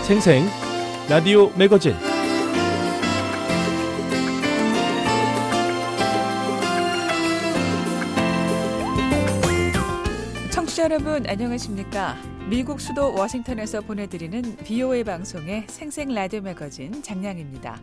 생생 라디오 매거진 청취자 여러분 안녕하십니까? 미국 수도 워싱턴에서 보내드리는 VOA 방송의 생생 라디오 매거진 장량입니다.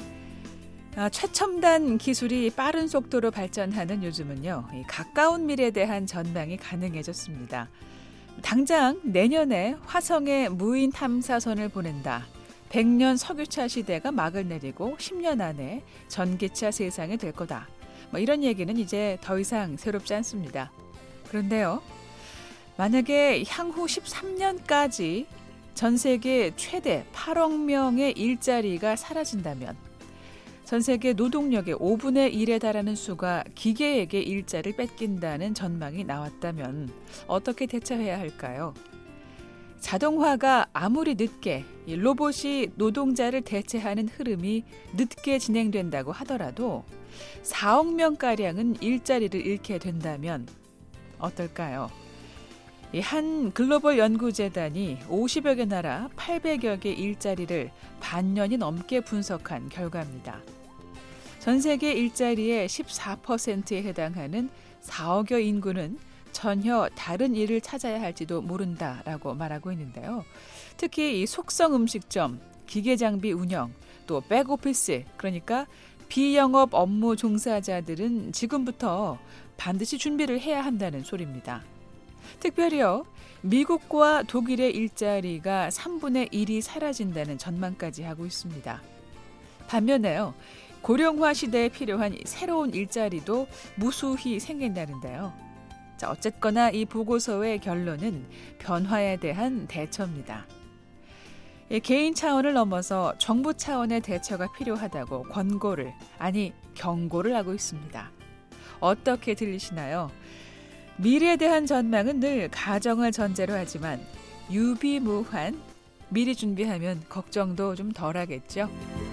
최첨단 기술이 빠른 속도로 발전하는 요즘은요, 가까운 미래에 대한 전망이 가능해졌습니다. 당장 내년에 화성에 무인 탐사선을 보낸다. 100년 석유차 시대가 막을 내리고 10년 안에 전기차 세상이 될 거다. 이런 얘기는 이제 더 이상 새롭지 않습니다. 그런데요, 만약에 향후 13년까지 전 세계 최대 8억 명의 일자리가 사라진다면 전 세계 노동력의 5분의 1에 달하는 수가 기계에게 일자리를 뺏긴다는 전망이 나왔다면 어떻게 대처해야 할까요? 자동화가 아무리 늦게 로봇이 노동자를 대체하는 흐름이 늦게 진행된다고 하더라도 4억 명가량은 일자리를 잃게 된다면 어떨까요? 한 글로벌 연구재단이 50여 개 나라 800여 개 일자리를 반년이 넘게 분석한 결과입니다. 전 세계 일자리의 14%에 해당하는 4억여 인구는 전혀 다른 일을 찾아야 할지도 모른다라고 말하고 있는데요. 특히 이 속성 음식점, 기계장비 운영, 또 백오피스, 그러니까 비영업 업무 종사자들은 지금부터 반드시 준비를 해야 한다는 소리입니다. 특별히요, 미국과 독일의 일자리가 3분의 1이 사라진다는 전망까지 하고 있습니다. 반면에요, 고령화 시대에 필요한 새로운 일자리도 무수히 생긴다는데요. 자, 어쨌거나 이 보고서의 결론은 변화에 대한 대처입니다. 개인 차원을 넘어서 정부 차원의 대처가 필요하다고 권고를, 아니 경고를 하고 있습니다. 어떻게 들리시나요? 미래에 대한 전망은 늘 가정을 전제로 하지만 유비무환, 미리 준비하면 걱정도 좀 덜하겠죠.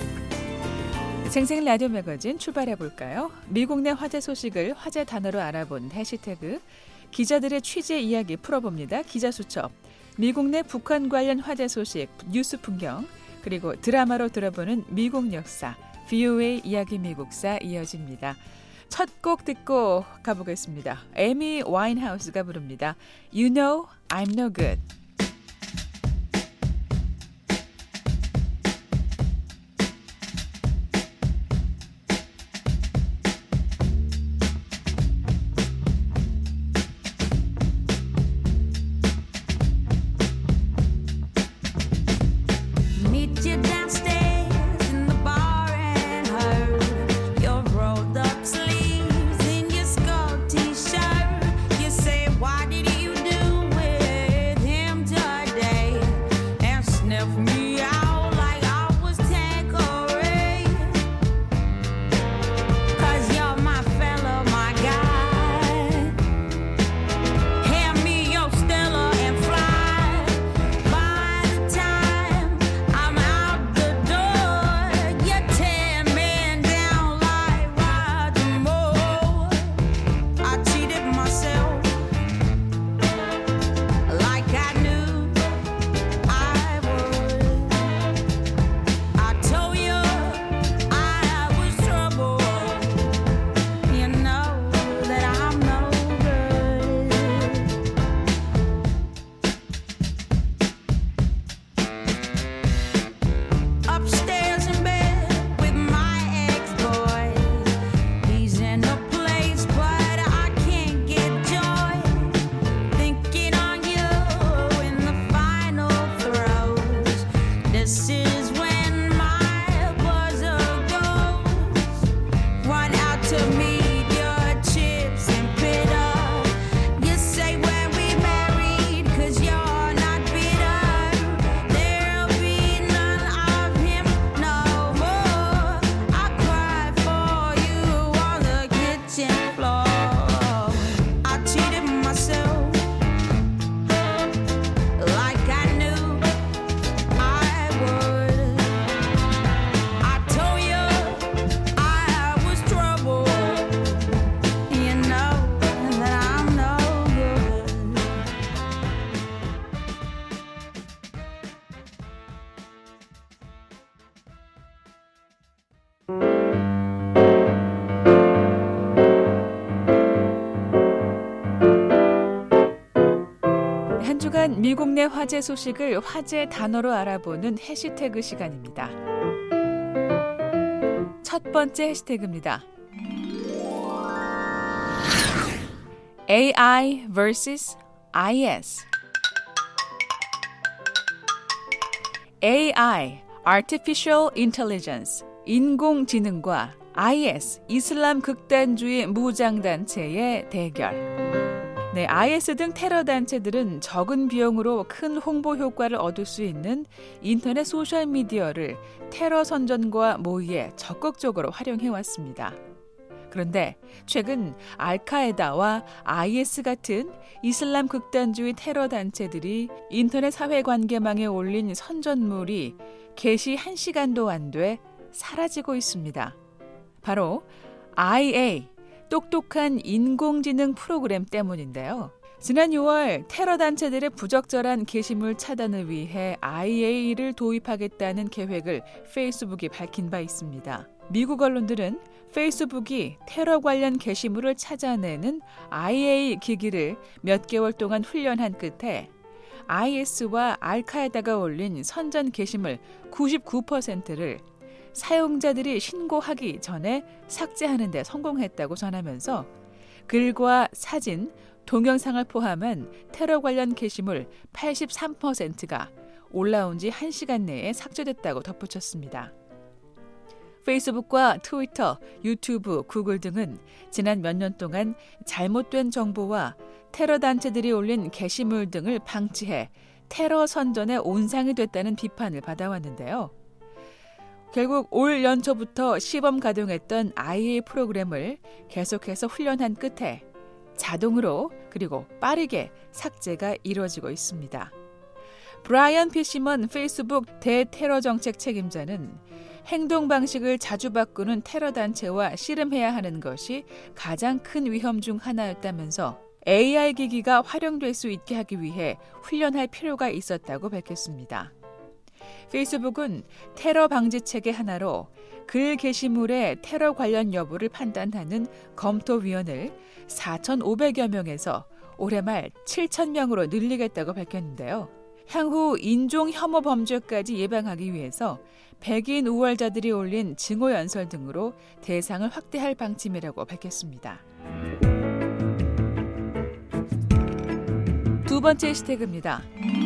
생생 라디오 매거진 출발해볼까요? 미국 내 화제 소식을 화제 단어로 알아본 해시태그, 기자들의 취재 이야기 풀어봅니다. 기자수첩, 미국 내 북한 관련 화제 소식, 뉴스 풍경, 그리고 드라마로 들어보는 미국 역사, VOA 이야기 미국사 이어집니다. 첫 곡 듣고 가보겠습니다. 에미 와인하우스가 부릅니다. You know I'm no good. Why did you do with him? 주간 미국 내 화제 소식을 화제 단어로 알아보는 해시태그 시간입니다. 첫 번째 해시태그입니다. AI vs. IS. AI, Artificial Intelligence, 인공지능과 IS, 이슬람 극단주의 무장단체의 대결. 네, IS 등 테러 단체들은 적은 비용으로 큰 홍보 효과를 얻을 수 있는 인터넷 소셜미디어를 테러 선전과 모의에 적극적으로 활용해왔습니다. 그런데 최근 알카에다와 IS 같은 이슬람 극단주의 테러 단체들이 인터넷 사회관계망에 올린 선전물이 게시 1시간도 안 돼 사라지고 있습니다. 바로 IA, 똑똑한 인공지능 프로그램 때문인데요. 지난 6월 테러 단체들의 부적절한 게시물 차단을 위해 IA를 도입하겠다는 계획을 페이스북이 밝힌 바 있습니다. 미국 언론들은 페이스북이 테러 관련 게시물을 찾아내는 IA 기기를 몇 개월 동안 훈련한 끝에 IS와 알카에다가 올린 선전 게시물 99%를 사용자들이 신고하기 전에 삭제하는 데 성공했다고 전하면서 글과 사진, 동영상을 포함한 테러 관련 게시물 83%가 올라온 지 1시간 내에 삭제됐다고 덧붙였습니다. 페이스북과 트위터, 유튜브, 구글 등은 지난 몇 년 동안 잘못된 정보와 테러 단체들이 올린 게시물 등을 방치해 테러 선전의 온상이 됐다는 비판을 받아왔는데요. 결국 올 연초부터 시범 가동했던 IA 프로그램을 계속해서 훈련한 끝에 자동으로 그리고 빠르게 삭제가 이루어지고 있습니다. 브라이언 피시먼 페이스북 대테러 정책 책임자는 행동 방식을 자주 바꾸는 테러 단체와 씨름해야 하는 것이 가장 큰 위험 중 하나였다면서 AI 기기가 활용될 수 있게 하기 위해 훈련할 필요가 있었다고 밝혔습니다. 페이스북은 테러 방지 체계 하나로 글 게시물의 테러 관련 여부를 판단하는 검토위원을 4,500여 명에서 올해 말 7,000명으로 늘리겠다고 밝혔는데요. 향후 인종 혐오 범죄까지 예방하기 위해서 백인 우월자들이 올린 증오 연설 등으로 대상을 확대할 방침이라고 밝혔습니다. 두 번째 해시태그입니다.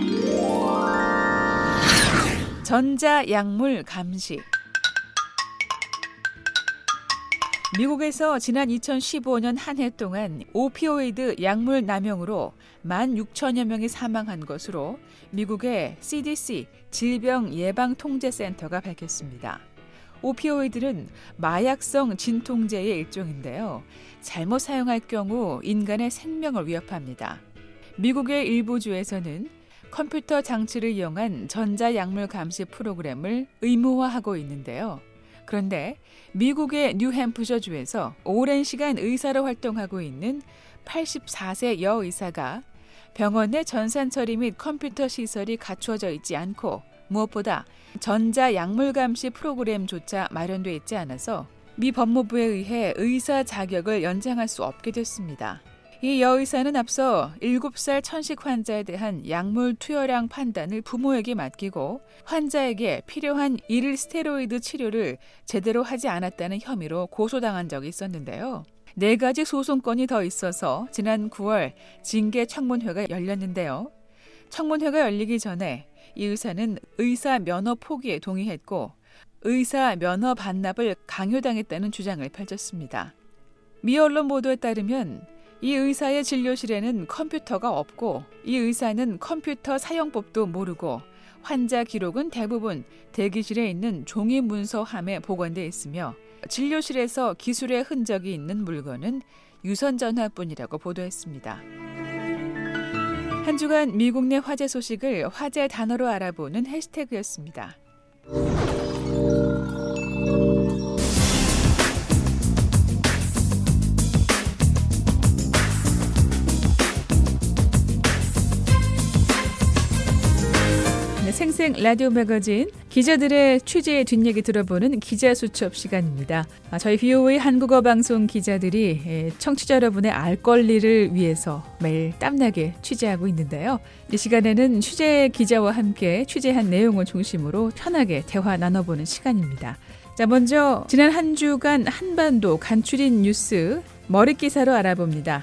전자약물 감시. 미국에서 지난 2015년 한 해 동안 오피오이드 약물 남용으로 16,000여 명이 사망한 것으로 미국의 CDC 질병예방통제센터가 밝혔습니다. 오피오이드는 마약성 진통제의 일종인데요. 잘못 사용할 경우 인간의 생명을 위협합니다. 미국의 일부 주에서는 컴퓨터 장치를 이용한 전자약물 감시 프로그램을 의무화하고 있는데요. 그런데 미국의 뉴햄프셔주에서 오랜 시간 의사로 활동하고 있는 84세 여의사가 병원의 전산처리 및 컴퓨터 시설이 갖추어져 있지 않고 무엇보다 전자약물 감시 프로그램조차 마련돼 있지 않아서 미 법무부에 의해 의사 자격을 연장할 수 없게 됐습니다. 이 여의사는 앞서 7살 천식 환자에 대한 약물 투여량 판단을 부모에게 맡기고 환자에게 필요한 일스테로이드 치료를 제대로 하지 않았다는 혐의로 고소당한 적이 있었는데요. 4가지 소송건이 더 있어서 지난 9월 징계 청문회가 열렸는데요. 청문회가 열리기 전에 이 의사는 의사 면허 포기에 동의했고 의사 면허 반납을 강요당했다는 주장을 펼쳤습니다. 미 언론 보도에 따르면 이 의사의 진료실에는 컴퓨터가 없고 이 의사는 컴퓨터 사용법도 모르고 환자 기록은 대부분 대기실에 있는 종이 문서함에 보관돼 있으며 진료실에서 기술의 흔적이 있는 물건은 유선전화뿐이라고 보도했습니다. 한 주간 미국 내 화제 소식을 화제 단어로 알아보는 해시태그였습니다. 생생 인생 라디오 매거진 기자들의 취재의 뒷얘기 들어보는 기자수첩 시간입니다. 저희 VOA 한국어 방송 기자들이 청취자 여러분의 알 권리를 위해서 매일 땀나게 취재하고 있는데요. 이 시간에는 취재 기자와 함께 취재한 내용을 중심으로 편하게 대화 나눠보는 시간입니다. 자, 먼저 지난 한 주간 한반도 간추린 뉴스 머릿기사로 알아봅니다.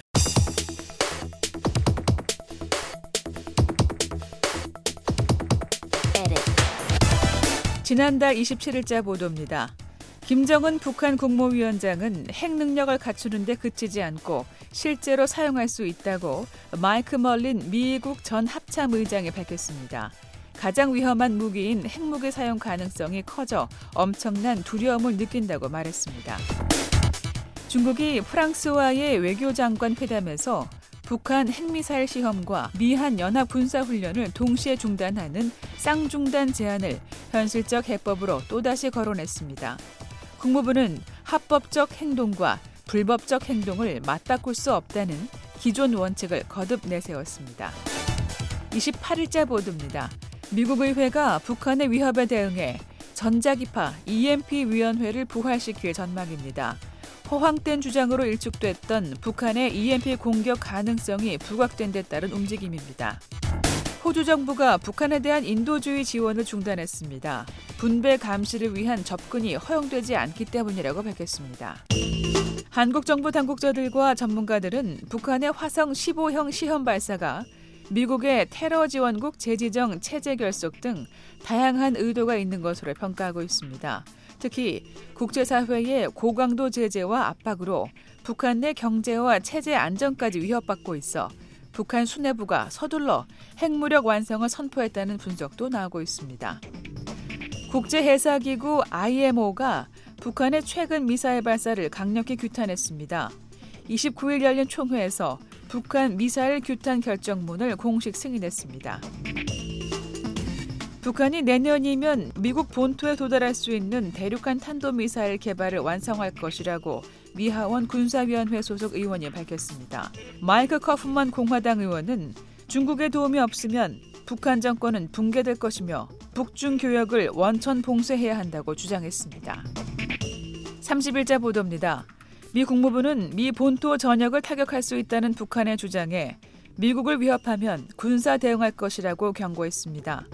지난달 27일자 보도입니다. 김정은 북한 국무위원장은 핵 능력을 갖추는데 그치지 않고 실제로 사용할 수 있다고 마이크 멀린 미국 전 합참의장이 밝혔습니다. 가장 위험한 무기인 핵무기 사용 가능성이 커져 엄청난 두려움을 느낀다고 말했습니다. 중국이 프랑스와의 외교장관 회담에서 북한 핵미사일 시험과 미한 연합 군사훈련을 동시에 중단하는 쌍중단 제안을 현실적 해법으로 또다시 거론했습니다. 국무부는 합법적 행동과 불법적 행동을 맞바꿀 수 없다는 기존 원칙을 거듭 내세웠습니다. 28일자 보도입니다. 미국 의회가 북한의 위협에 대응해 전자기파 EMP위원회를 부활시킬 전망입니다. 허황된 주장으로 일축됐던 북한의 EMP 공격 가능성이 부각된 데 따른 움직임입니다. 호주 정부가 북한에 대한 인도주의 지원을 중단했습니다. 분배 감시를 위한 접근이 허용되지 않기 때문이라고 밝혔습니다. 한국 정부 당국자들과 전문가들은 북한의 화성 15형 시험 발사가 미국의 테러 지원국 재지정 체제 결속 등 다양한 의도가 있는 것으로 평가하고 있습니다. 특히 국제사회의 고강도 제재와 압박으로 북한 내 경제와 체제 안정까지 위협받고 있어 북한 수뇌부가 서둘러 핵무력 완성을 선포했다는 분석도 나오고 있습니다. 국제해사기구 IMO가 북한의 최근 미사일 발사를 강력히 규탄했습니다. 29일 열린 총회에서 북한 미사일 규탄 결정문을 공식 승인했습니다. 북한이 내년이면 미국 본토에 도달할 수 있는 대륙간 탄도미사일 개발을 완성할 것이라고 미 하원 군사위원회 소속 의원이 밝혔습니다. 마이크 커프먼 공화당 의원은 중국의 도움이 없으면 북한 정권은 붕괴될 것이며 북중 교역을 원천 봉쇄해야 한다고 주장했습니다. 30일자 보도입니다. 미 국무부는 미 본토 전역을 타격할 수 있다는 북한의 주장에 미국을 위협하면 군사 대응할 것이라고 경고했습니다.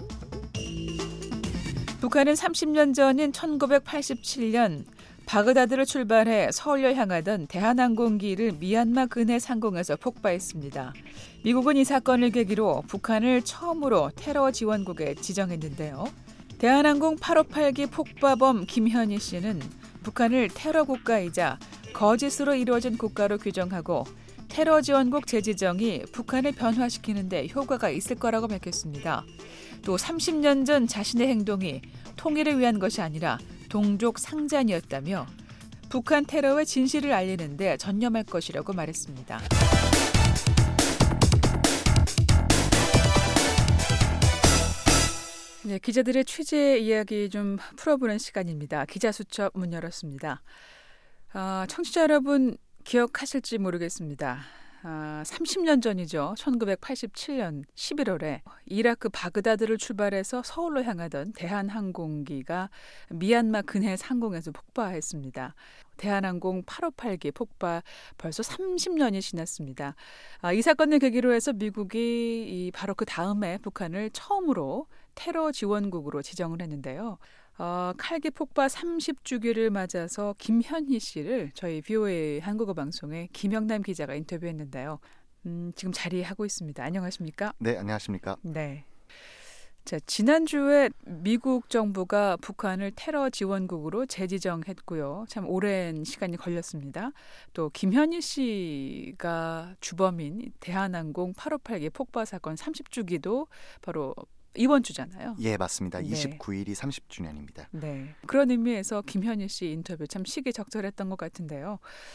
북한은 30년 전인 1987년 바그다드를 출발해 서울로 향하던 대한항공기를 미얀마 근해 상공에서 폭파했습니다. 미국은 이 사건을 계기로 북한을 처음으로 테러 지원국에 지정했는데요. 대한항공 858기 폭파범 김현희 씨는 북한을 테러 국가이자 거짓으로 이루어진 국가로 규정하고 테러 지원국 재지정이 북한을 변화시키는 데 효과가 있을 거라고 밝혔습니다. 또 30년 전 자신의 행동이 통일을 위한 것이 아니라 동족 상잔이었다며 북한 테러의 진실을 알리는 데 전념할 것이라고 말했습니다. 네, 기자들의 취재 이야기 좀 풀어보는 시간입니다. 기자수첩 문 열었습니다. 청취자 여러분 기억하실지 모르겠습니다. 30년 전이죠. 1987년 11월에 이라크 바그다드를 출발해서 서울로 향하던 대한항공기가 미얀마 근해 상공에서 폭파했습니다. 대한항공 858기 폭파 벌써 30년이 지났습니다. 이 사건을 계기로 해서 미국이 바로 그 다음에 북한을 처음으로 테러 지원국으로 지정을 했는데요. 칼기 폭파 30주기를 맞아서 김현희 씨를 저희 VOA 한국어 방송의 김영남 기자가 인터뷰했는데요. 지금 자리하고 있습니다. 안녕하십니까? 네, 안녕하십니까? 네. 자, 지난주에 미국 정부가 북한을 테러 지원국으로 재지정했고요. 참 오랜 시간이 걸렸습니다. 또 김현희 씨가 주범인 대한항공 858기 폭파 사건 30주기도 바로 이번 주잖아요. 예, 맞습니다. 네. 29일이 30주년입니다. 네, 그런 의미에서 김현희 씨 인터뷰 참 시기적절했던 것 같은데요.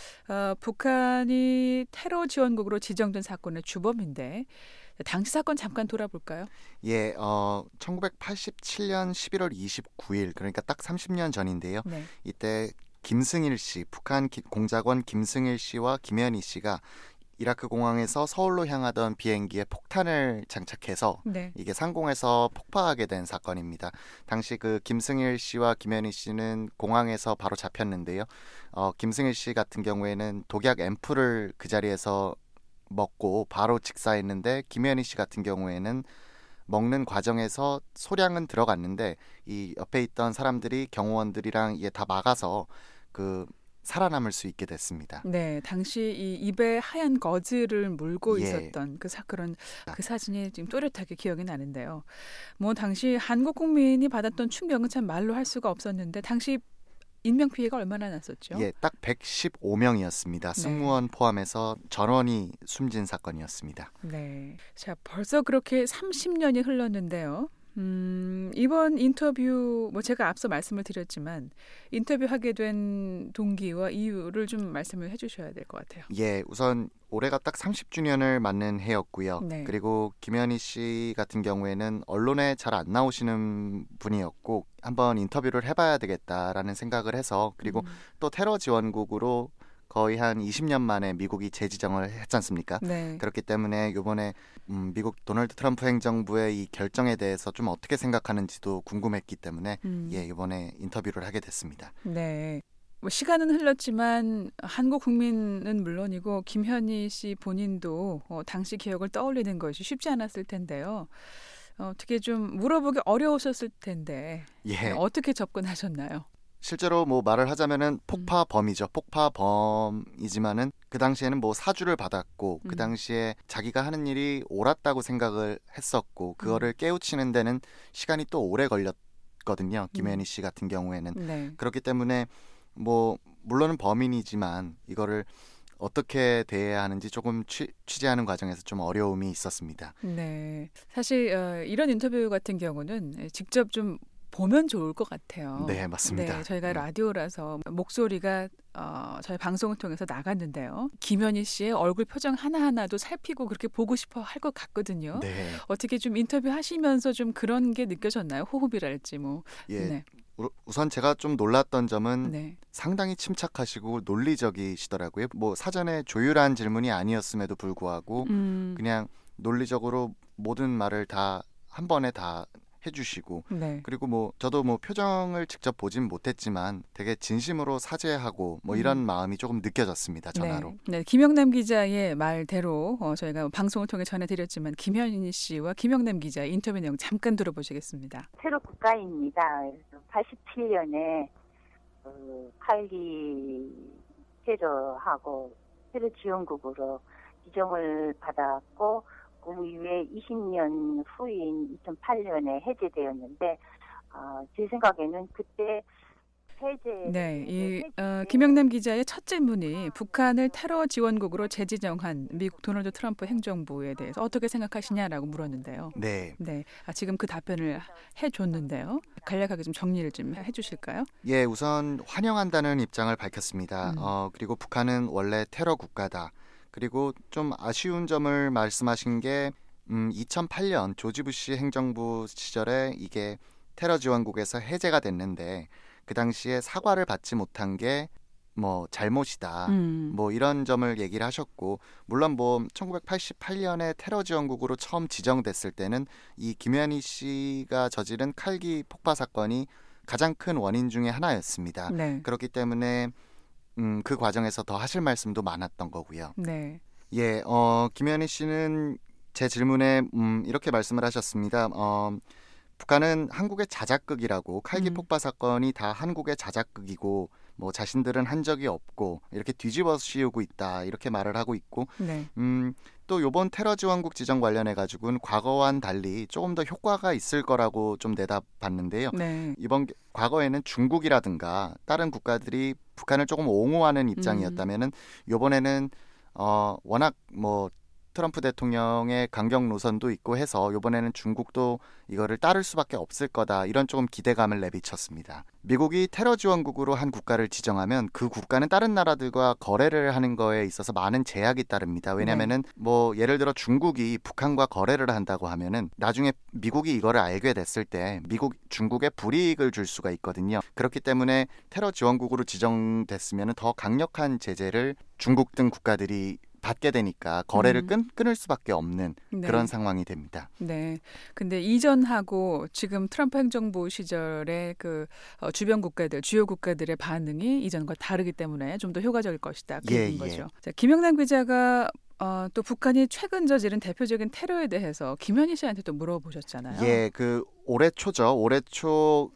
북한이 테러 지원국으로 지정된 사건의 주범인데 당시 사건 잠깐 돌아볼까요? 예, 1987년 11월 29일 그러니까 딱 30년 전인데요. 네. 이때 김승일 씨, 북한 공작원 김승일 씨와 김현희 씨가 이라크 공항에서 서울로 향하던 비행기에 폭탄을 장착해서 네. 이게 상공에서 폭파하게 된 사건입니다. 당시 그 김승일 씨와 김현희 씨는 공항에서 바로 잡혔는데요. 김승일 씨 같은 경우에는 독약 앰플을 그 자리에서 먹고 바로 직사했는데 김현희 씨 같은 경우에는 먹는 과정에서 소량은 들어갔는데 이 옆에 있던 사람들이 경호원들이랑 이게 다 막아서 그 살아남을 수 있게 됐습니다. 네, 당시 이 입에 하얀 거즈를 물고 예. 있었던 그 사건은 그 사진이 지금 또렷하게 기억이 나는데요. 뭐 당시 한국 국민이 받았던 충격은 참 말로 할 수가 없었는데 당시 인명 피해가 얼마나 났었죠? 예, 딱 115명이었습니다. 승무원 포함해서 전원이 숨진 사건이었습니다. 네. 자, 벌써 그렇게 30년이 흘렀는데요. 이번 인터뷰, 뭐 제가 앞서 말씀을 드렸지만 인터뷰하게 된 동기와 이유를 좀 말씀을 해주셔야 될 것 같아요. 예, 우선 올해가 딱 30주년을 맞는 해였고요. 네. 그리고 김현희 씨 같은 경우에는 언론에 잘 안 나오시는 분이었고 한번 인터뷰를 해봐야 되겠다라는 생각을 해서 그리고 또 테러 지원국으로 거의 한 20년 만에 미국이 재지정을 했지 않습니까? 네. 그렇기 때문에 이번에 미국 도널드 트럼프 행정부의 이 결정에 대해서 좀 어떻게 생각하는지도 궁금했기 때문에 예, 이번에 인터뷰를 하게 됐습니다. 네. 뭐 시간은 흘렀지만 한국 국민은 물론이고 김현희 씨 본인도 당시 기억을 떠올리는 것이 쉽지 않았을 텐데요. 어떻게 좀 물어보기 어려우셨을 텐데 예. 어떻게 접근하셨나요? 실제로 뭐 말을 하자면은 폭파범이죠. 폭파범이지만은 그 당시에는 뭐 사주를 받았고 그 당시에 자기가 하는 일이 옳았다고 생각을 했었고 그거를 깨우치는 데는 시간이 또 오래 걸렸거든요. 김현희 씨 같은 경우에는. 네. 그렇기 때문에 뭐 물론은 범인이지만 이거를 어떻게 대해야 하는지 조금 취재하는 과정에서 좀 어려움이 있었습니다. 네. 사실 이런 인터뷰 같은 경우는 직접 좀 보면 좋을 것 같아요. 네, 맞습니다. 네, 저희가 라디오라서 목소리가 저희 방송을 통해서 나갔는데요. 김현희 씨의 얼굴 표정 하나하나도 살피고 그렇게 보고 싶어 할 것 같거든요. 네. 어떻게 좀 인터뷰 하시면서 좀 그런 게 느껴졌나요? 호흡이랄지 뭐. 예. 네. 우선 제가 좀 놀랐던 점은 네. 상당히 침착하시고 논리적이시더라고요. 뭐 사전에 조율한 질문이 아니었음에도 불구하고 그냥 논리적으로 모든 말을 다 한 번에 다 해주시고 네. 그리고 뭐 저도 뭐 표정을 직접 보진 못했지만 되게 진심으로 사죄하고 뭐 이런 마음이 조금 느껴졌습니다. 전화로. 네, 김영남 기자의 말대로 저희가 방송을 통해 전해드렸지만 김현희 씨와 김영남 기자의 인터뷰 내용 잠깐 들어보시겠습니다. 테러 국가입니다. 87년에 칼기 테러하고 테러 지원국으로 지정을 받았고 그 이후에 20년 후인 2008년에 해제되었는데 제 생각에는 그때 김영남 기자의 첫 질문이 북한을 테러 지원국으로 재지정한 미국 도널드 트럼프 행정부에 대해서 어떻게 생각하시냐라고 물었는데요. 네. 네. 지금 그 답변을 해줬는데요. 간략하게 좀 정리를 좀 해주실까요? 예, 우선 환영한다는 입장을 밝혔습니다. 그리고 북한은 원래 테러 국가다. 그리고 좀 아쉬운 점을 말씀하신 게 2008년 조지 부시 행정부 시절에 이게 테러 지원국에서 해제가 됐는데 그 당시에 사과를 받지 못한 게 뭐 잘못이다. 뭐 이런 점을 얘기를 하셨고 물론 뭐 1988년에 테러 지원국으로 처음 지정됐을 때는 이 김현희 씨가 저지른 칼기 폭파 사건이 가장 큰 원인 중에 하나였습니다. 네. 그렇기 때문에 그 과정에서 더 하실 말씀도 많았던 거고요. 네. 예, 김현희 씨는 제 질문에 이렇게 말씀을 하셨습니다. 북한은 한국의 자작극이라고 칼기 폭파 사건이 다 한국의 자작극이고 뭐 자신들은 한 적이 없고 이렇게 뒤집어 씌우고 있다 이렇게 말을 하고 있고 네. 또 이번 테러 지원국 지정 관련해 가지고는 과거와는 달리 조금 더 효과가 있을 거라고 좀 내다봤는데요. 네. 이번 과거에는 중국이라든가 다른 국가들이 북한을 조금 옹호하는 입장이었다면은 이번에는 워낙 뭐 트럼프 대통령의 강경 노선도 있고 해서 이번에는 중국도 이거를 따를 수밖에 없을 거다 이런 조금 기대감을 내비쳤습니다. 미국이 테러 지원국으로 한 국가를 지정하면 그 국가는 다른 나라들과 거래를 하는 거에 있어서 많은 제약이 따릅니다. 왜냐하면은 뭐 예를 들어 중국이 북한과 거래를 한다고 하면은 나중에 미국이 이거를 알게 됐을 때 중국에 불이익을 줄 수가 있거든요. 그렇기 때문에 테러 지원국으로 지정됐으면 더 강력한 제재를 중국 등 국가들이 받게 되니까 거래를 음. 끊을 수밖에 없는 네. 그런 상황이 됩니다. 네. 근데 이전하고 지금 트럼프 행정부 시절의 그 주변 국가들, 주요 국가들의 반응이 이전과 다르기 때문에 좀 더 효과적일 것이다. 그 얘기인 거죠. 자, 김영남 기자가 또 북한이 최근 저지른 대표적인 테러에 대해서 김현희 씨한테 또 물어보셨잖아요. 예, 그 올해 초죠. 올해 초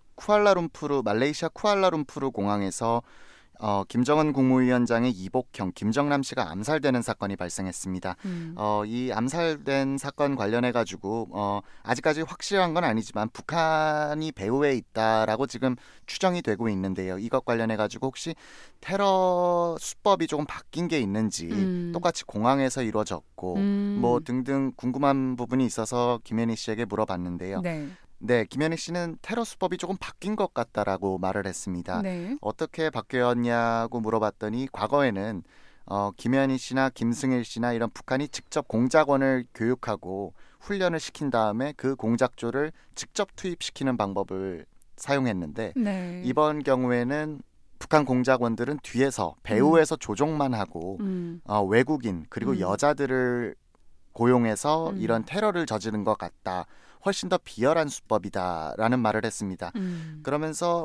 말레이시아 쿠알라룸푸르 공항에서 김정은 국무위원장의 이복형 김정남 씨가 암살되는 사건이 발생했습니다. 이 암살된 사건 관련해 가지고 아직까지 확실한 건 아니지만 북한이 배후에 있다라고 지금 추정이 되고 있는데요. 이것 관련해 가지고 혹시 테러 수법이 조금 바뀐 게 있는지 똑같이 공항에서 이루어졌고 뭐 등등 궁금한 부분이 있어서 김현희 씨에게 물어봤는데요. 네, 김현희 씨는 테러 수법이 조금 바뀐 것 같다라고 말을 했습니다. 네. 어떻게 바뀌었냐고 물어봤더니 과거에는 김현희 씨나 김승일 씨나 이런 북한이 직접 공작원을 교육하고 훈련을 시킨 다음에 그 공작조를 직접 투입시키는 방법을 사용했는데 네. 이번 경우에는 북한 공작원들은 뒤에서 배후에서 조종만 하고 외국인 그리고 여자들을 고용해서 이런 테러를 저지른 것 같다. 훨씬 더 비열한 수법이다라는 말을 했습니다. 그러면서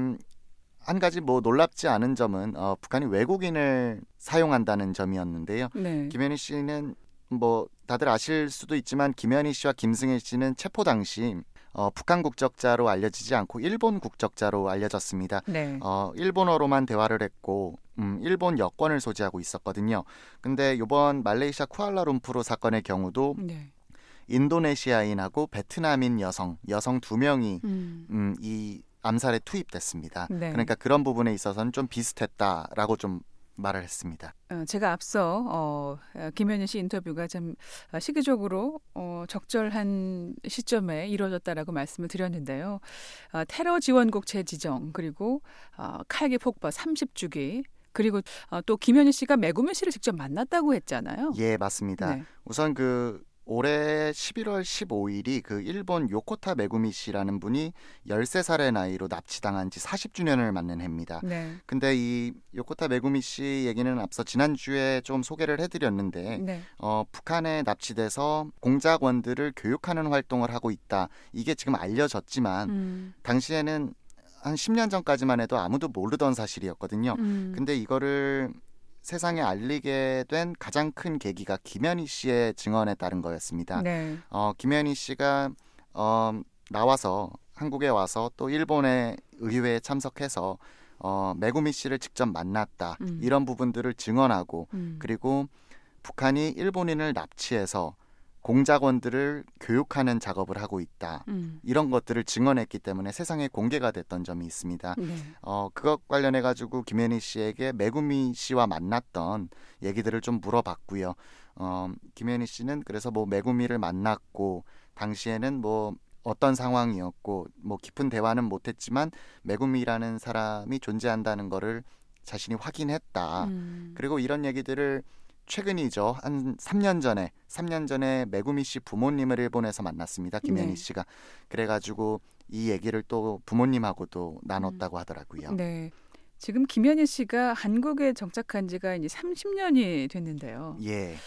한 가지 뭐 놀랍지 않은 점은 북한이 외국인을 사용한다는 점이었는데요. 네. 김현희 씨는 뭐 다들 아실 수도 있지만 김현희 씨와 김승일 씨는 체포 당시 북한 국적자로 알려지지 않고 일본 국적자로 알려졌습니다. 네. 일본어로만 대화를 했고 일본 여권을 소지하고 있었거든요. 근데 이번 말레이시아 쿠알라룸푸르 사건의 경우도 네. 인도네시아인하고 베트남인 여성 2명이 이 암살에 투입됐습니다. 네. 그러니까 그런 부분에 있어서는 좀 비슷했다라고 좀 말을 했습니다. 제가 앞서 김현희 씨 인터뷰가 좀 시기적으로 적절한 시점에 이루어졌다라고 말씀을 드렸는데요. 테러 지원국 재지정 그리고 칼기 폭파 30주기 그리고 또 김현희 씨가 메구미 씨를 직접 만났다고 했잖아요. 예, 맞습니다. 네. 우선 올해 11월 15일이 그 일본 요코타 메구미 씨라는 분이 13살의 나이로 납치당한 지 40주년을 맞는 해입니다. 네. 근데 이 요코타 메구미 씨 얘기는 앞서 지난주에 좀 소개를 해드렸는데 네. 북한에 납치돼서 공작원들을 교육하는 활동을 하고 있다. 이게 지금 알려졌지만 당시에는 한 10년 전까지만 해도 아무도 모르던 사실이었거든요. 근데 이거를 세상에 알리게 된 가장 큰 계기가 김현희 씨의 증언에 따른 거였습니다. 네. 김현희 씨가 나와서 한국에 와서 또 일본의 의회에 참석해서 메구미 씨를 직접 만났다. 이런 부분들을 증언하고 그리고 북한이 일본인을 납치해서 공작원들을 교육하는 작업을 하고 있다. 이런 것들을 증언했기 때문에 세상에 공개가 됐던 점이 있습니다. 네. 그것 관련해 가지고 김현희 씨에게 메구미 씨와 만났던 얘기들을 좀 물어봤고요. 김현희 씨는 그래서 뭐 메구미를 만났고 당시에는 뭐 어떤 상황이었고 뭐 깊은 대화는 못했지만 메구미라는 사람이 존재한다는 거를 자신이 확인했다. 그리고 이런 얘기들을 최근이죠. 한 3년 전에 메구미 씨 부모님을 일본에서 만났습니다. 김현희 네. 씨가. 그래가지고 이 얘기를 또 부모님하고도 나눴다고 하더라고요. 네. 지금 김현희 씨가 한국에 정착한 지가 이제 30년이 됐는데요. 예.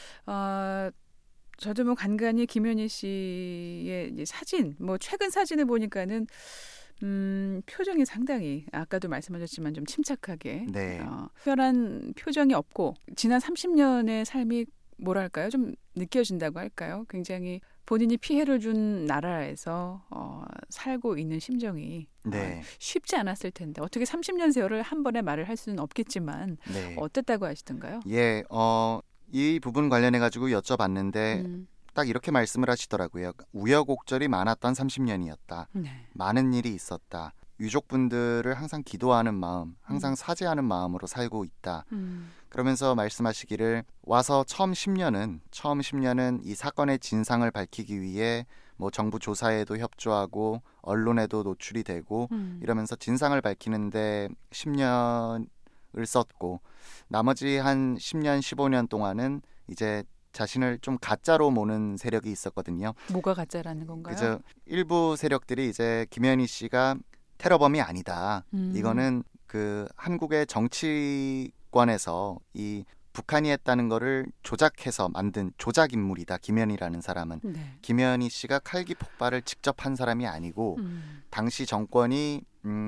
저도 뭐 간간히 김현희 씨의 이제 사진, 뭐 최근 사진을 보니까는 표정이 상당히 아까도 말씀하셨지만 좀 침착하게 네. 특별한 표정이 없고 지난 30년의 삶이 뭐랄까요? 좀 느껴진다고 할까요? 굉장히 본인이 피해를 준 나라에서 살고 있는 심정이 네. 쉽지 않았을 텐데 어떻게 30년 세월을 한 번에 말을 할 수는 없겠지만 네. 어땠다고 하시던가요? 예. 이 부분 관련해 가지고 여쭤봤는데 딱 이렇게 말씀을 하시더라고요. 우여곡절이 많았던 30년이었다. 네. 많은 일이 있었다. 유족분들을 항상 기도하는 마음, 항상 사죄하는 마음으로 살고 있다. 그러면서 말씀하시기를 와서 처음 10년은 이 사건의 진상을 밝히기 위해 뭐 정부 조사에도 협조하고 언론에도 노출이 되고 이러면서 진상을 밝히는데 10년을 썼고 나머지 한 10년, 15년 동안은 이제 자신을 좀 가짜로 모는 세력이 있었거든요. 뭐가 가짜라는 건가요? 그저 일부 세력들이 이제 김현희 씨가 테러범이 아니다. 이거는 그 한국의 정치권에서 이 북한이 했다는 거를 조작해서 만든 조작 인물이다. 김현희라는 사람은. 네. 김현희 씨가 칼기 폭발을 직접 한 사람이 아니고 당시 정권이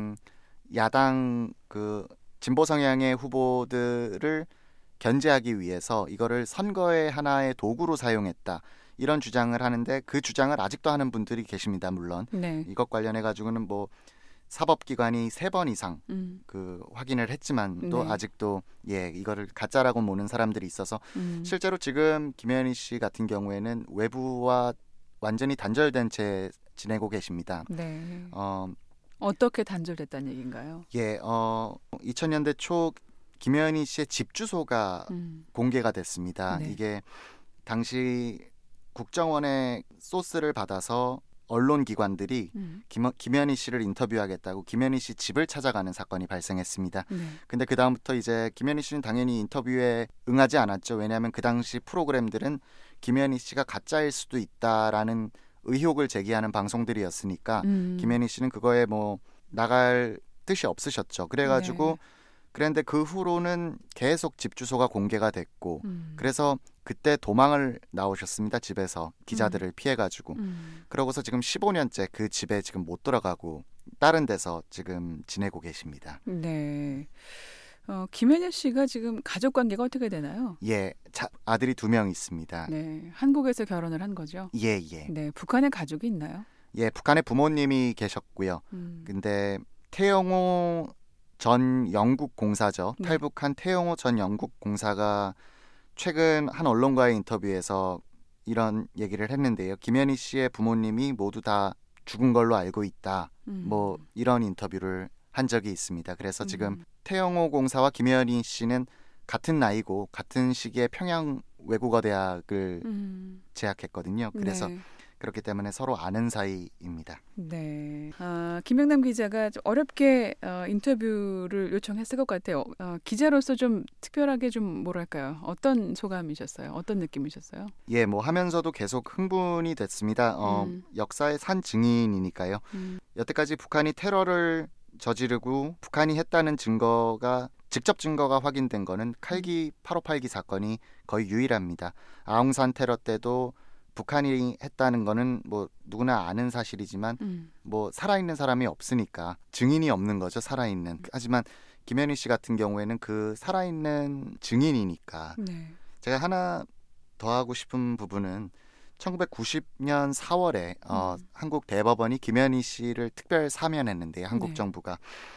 야당 그 진보 성향의 후보들을 견제하기 위해서 이거를 선거의 하나의 도구로 사용했다. 이런 주장을 하는데 그 주장을 아직도 하는 분들이 계십니다. 물론 네. 이것 관련해 가지고는 뭐 사법기관이 3번 이상 그 확인을 했지만도 네. 아직도 이거를 가짜라고 보는 사람들이 있어서 실제로 지금 김현희 씨 같은 경우에는 외부와 완전히 단절된 채 지내고 계십니다. 네. 어떻게 단절됐다는 얘기인가요? 2000년대 초 김현희 씨의 집 주소가 공개가 됐습니다. 네. 이게 당시 국정원의 소스를 받아서 언론기관들이 김현희 씨를 인터뷰하겠다고 김현희 씨 집을 찾아가는 사건이 발생했습니다. 네. 근데 그 다음부터 이제 김현희 씨는 당연히 인터뷰에 응하지 않았죠. 왜냐하면 그 당시 프로그램들은 김현희 씨가 가짜일 수도 있다라는 의혹을 제기하는 방송들이었으니까 김현희 씨는 그거에 뭐 나갈 뜻이 없으셨죠. 그래가지고 그런데 그 후로는 계속 집 주소가 공개가 됐고 그래서 그때 도망을 나오셨습니다. 집에서 기자들을 피해가지고 그러고서 지금 15년째 그 집에 지금 못 돌아가고 다른 데서 지금 지내고 계십니다. 네. 김현희 씨가 지금 가족 관계가 어떻게 되나요? 아들이 2명 있습니다. 네, 한국에서 결혼을 한 거죠? 예. 네, 북한에 가족이 있나요? 북한에 부모님이 계셨고요. 근데 태영호 전 영국 공사죠. 네. 탈북한 태영호 전 영국 공사가 최근 한 언론과의 인터뷰에서 이런 얘기를 했는데요. 김현희 씨의 부모님이 모두 다 죽은 걸로 알고 있다. 뭐 이런 인터뷰를 한 적이 있습니다. 그래서 지금 태영호 공사와 김현희 씨는 같은 나이고 같은 시기에 평양 외국어대학을 재학했거든요. 그래서 네. 그렇기 때문에 서로 아는 사이입니다. 네. 김영남 기자가 좀 어렵게 인터뷰를 요청했을 것 같아요. 기자로서 좀 특별하게 좀 뭐랄까요? 어떤 소감이셨어요? 어떤 느낌이셨어요? 뭐 하면서도 계속 흥분이 됐습니다. 역사의 산 증인이니까요. 여태까지 북한이 테러를 저지르고 북한이 했다는 직접 증거가 확인된 거는 칼기 8582 사건이 거의 유일합니다. 아웅산 테러 때도 북한이 했다는 거는 뭐 누구나 아는 사실이지만 뭐 살아있는 사람이 없으니까 증인이 없는 거죠. 살아있는. 하지만 김현희 씨 같은 경우에는 그 살아있는 증인이니까 제가 하나 더 하고 싶은 부분은 1990년 4월에 한국 대법원이 김현희 씨를 특별 사면했는데요. 한국 정부가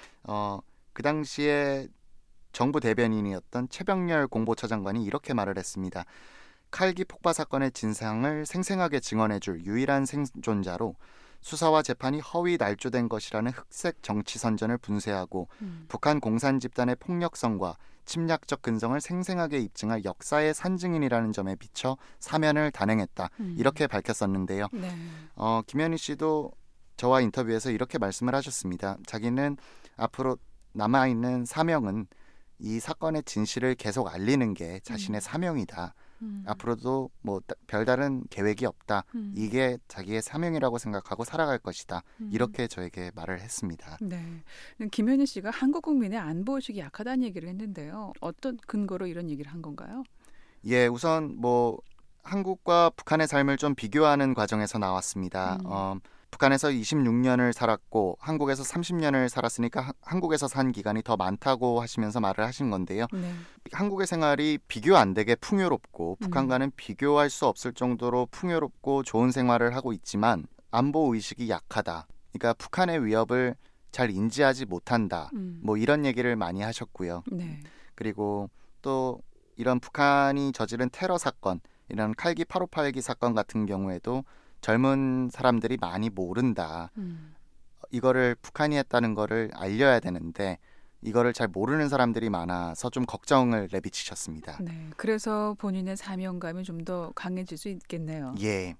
그 당시에 정부 대변인이었던 최병렬 공보처장관이 이렇게 말을 했습니다. 칼기 폭파 사건의 진상을 생생하게 증언해줄 유일한 생존자로 수사와 재판이 허위 날조된 것이라는 흑색 정치 선전을 분쇄하고 북한 공산 집단의 폭력성과 침략적 근성을 생생하게 입증할 역사의 산증인이라는 점에 비춰 사면을 단행했다. 이렇게 밝혔었는데요. 김현희 씨도 저와 인터뷰에서 이렇게 말씀을 하셨습니다. 자기는 앞으로 남아있는 사명은 이 사건의 진실을 계속 알리는 게 자신의 사명이다. 앞으로도 뭐 별다른 계획이 없다. 이게 자기의 사명이라고 생각하고 살아갈 것이다. 이렇게 저에게 말을 했습니다. 네. 김현희 씨가 한국 국민의 안보의식이 약하다는 얘기를 했는데요. 어떤 근거로 이런 얘기를 한 건가요? 우선 뭐 한국과 북한의 삶을 좀 비교하는 과정에서 나왔습니다. 북한에서 26년을 살았고 한국에서 30년을 살았으니까 한국에서 산 기간이 더 많다고 하시면서 말을 하신 건데요. 한국의 생활이 비교 안 되게 풍요롭고 북한과는 비교할 수 없을 정도로 풍요롭고 좋은 생활을 하고 있지만 안보 의식이 약하다. 그러니까 북한의 위협을 잘 인지하지 못한다. 뭐 이런 얘기를 많이 하셨고요. 그리고 또 이런 북한이 저지른 테러 사건, 이런 칼기 8582 사건 같은 경우에도 젊은 사람들이 많이 모른다. 이거를 북한이 했다는 거를 알려야 되는데 이거를 잘 모르는 사람들이 많아서 좀 걱정을 내비치셨습니다. 네, 그래서 본인의 사명감이 좀 더 강해질 수 있겠네요. 예.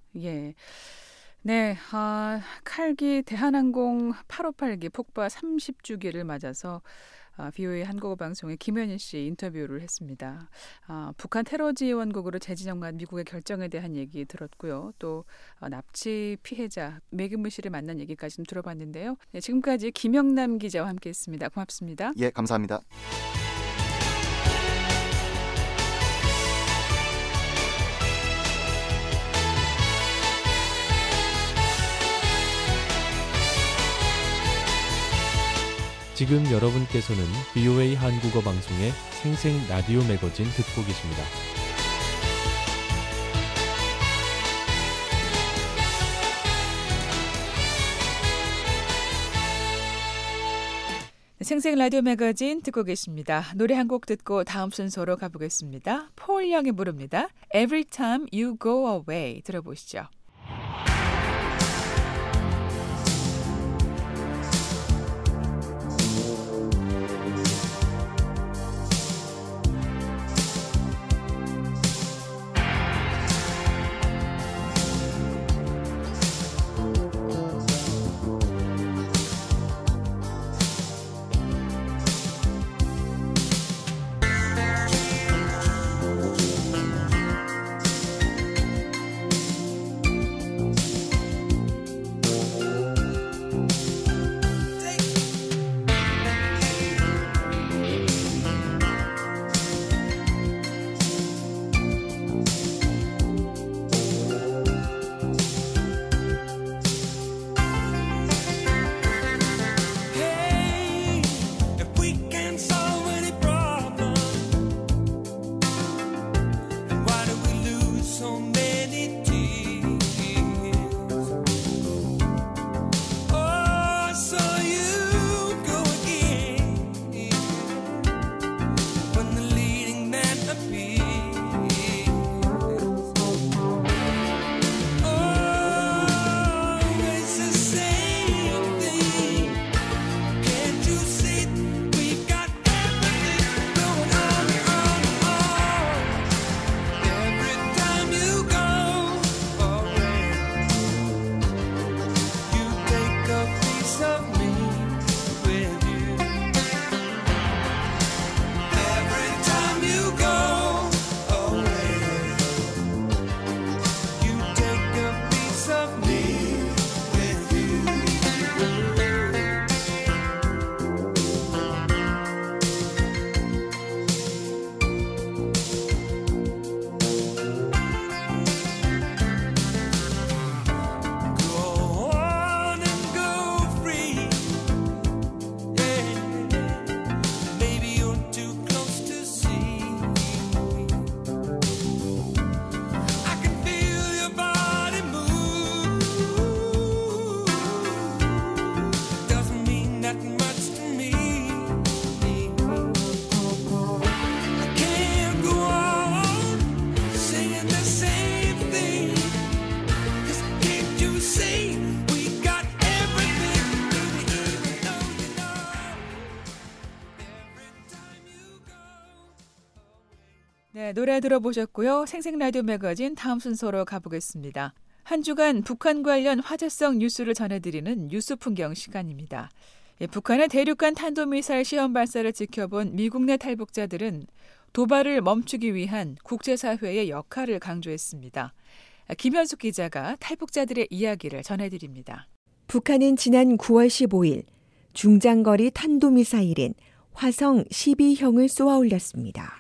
네, 칼기 대한항공 8582 폭파 30주기를 맞아서 VOA 한국어 방송의 김현희 씨 인터뷰를 했습니다. 북한 테러 지원국으로 재지정한 미국의 결정에 대한 얘기 들었고요. 또 납치 피해자 매기무 씨를 만난 얘기까지 좀 들어봤는데요. 네, 지금까지 김영남 기자와 함께했습니다. 고맙습니다. 예, 감사합니다. 지금 여러분께서는 VOA 한국어 방송의 생생 라디오 매거진 듣고 계십니다. 생생 라디오 매거진 듣고 계십니다. 노래 한 곡 듣고 다음 순서로 가보겠습니다. 폴 영이 부릅니다. Every time you go away 들어보시죠. 네, 노래 들어보셨고요. 생생 라디오 매거진 다음 순서로 가보겠습니다. 한 주간 북한 관련 화제성 뉴스를 전해드리는 뉴스 풍경 시간입니다. 북한의 대륙간 탄도미사일 시험 발사를 지켜본 미국 내 탈북자들은 도발을 멈추기 위한 국제사회의 역할을 강조했습니다. 김현숙 기자가 탈북자들의 이야기를 전해드립니다. 북한은 지난 9월 15일 중장거리 탄도미사일인 화성 12형을 쏘아 올렸습니다.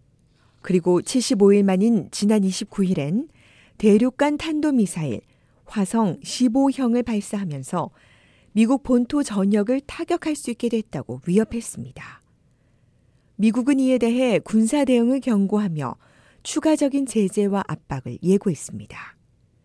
그리고 75일 만인 지난 29일엔 대륙간 탄도미사일 화성 15형을 발사하면서 미국 본토 전역을 타격할 수 있게 됐다고 위협했습니다. 미국은 이에 대해 군사 대응을 경고하며 추가적인 제재와 압박을 예고했습니다.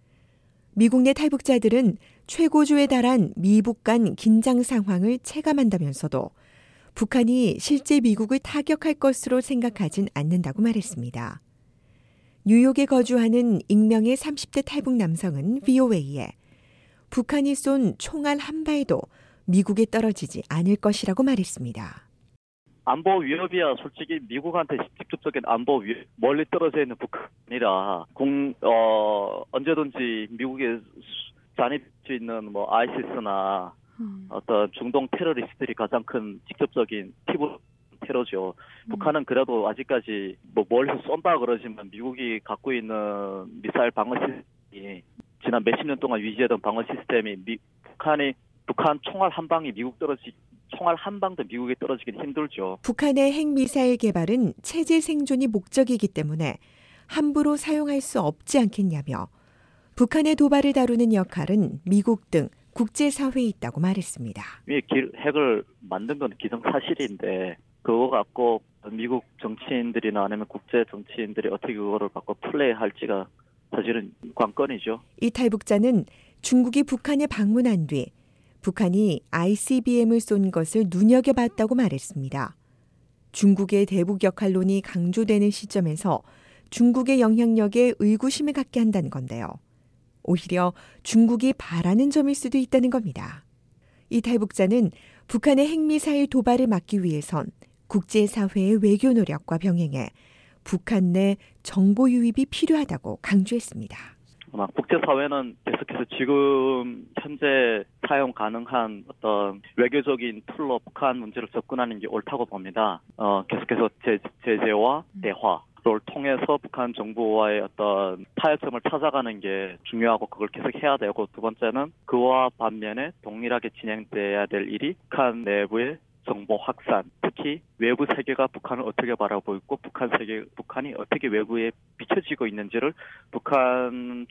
미국 내 탈북자들은 최고조에 달한 미북 간 긴장 상황을 체감한다면서도 북한이 실제 미국을 타격할 것으로 생각하진 않는다고 말했습니다. 뉴욕에 거주하는 익명의 30대 탈북 남성은 VOA에 북한이 쏜 총알 한 발도 미국에 떨어지지 않을 것이라고 말했습니다. 안보 위협이야 솔직히 미국한테 직접적인 안보 위협, 멀리 떨어져 있는 북한이라 언제든지 미국에 잔입할 수 있는 아이시스나 어떤 중동 테러리스트들이 가장 큰 직접적인 피부 테러죠. 북한은 그래도 아직까지 멀리서 쏜다 그러지만 미국이 갖고 있는 미사일 방어 시스템이 지난 몇십 년 동안 유지하던 방어 시스템이 북한 총알 한 방도 미국에 떨어지긴 힘들죠. 북한의 핵미사일 개발은 체제 생존이 목적이기 때문에 함부로 사용할 수 없지 않겠냐며 북한의 도발을 다루는 역할은 미국 등 국제사회에 있다고 말했습니다. 핵을 만든 건 기정사실인데 그거 갖고 미국 정치인들이나 아니면 국제 정치인들이 어떻게 그거를 갖고 플레이할지가 사실은 관건이죠. 이 탈북자는 중국이 북한에 방문한 뒤 북한이 ICBM을 쏜 것을 눈여겨봤다고 말했습니다. 중국의 대북 역할론이 강조되는 시점에서 중국의 영향력에 의구심을 갖게 한다는 건데요. 오히려 중국이 바라는 점일 수도 있다는 겁니다. 이 탈북자는 북한의 핵미사일 도발을 막기 위해선 국제사회의 외교 노력과 병행해 북한 내 정보 유입이 필요하다고 강조했습니다. 국제사회는 계속해서 지금 현재 사용 가능한 어떤 외교적인 툴로 북한 문제를 접근하는 게 옳다고 봅니다. 계속해서 제재와 대화를 통해서 북한 정부와의 어떤 타협점을 찾아가는 게 중요하고 그걸 계속 해야 되고, 두 번째는 그와 반면에 동일하게 진행돼야 될 일이 북한 내부의 정보 확산, 특히 외부 세계가 북한을 어떻게 바라보고 있고 북한이 어떻게 외부에 비춰지고 있는지를 북한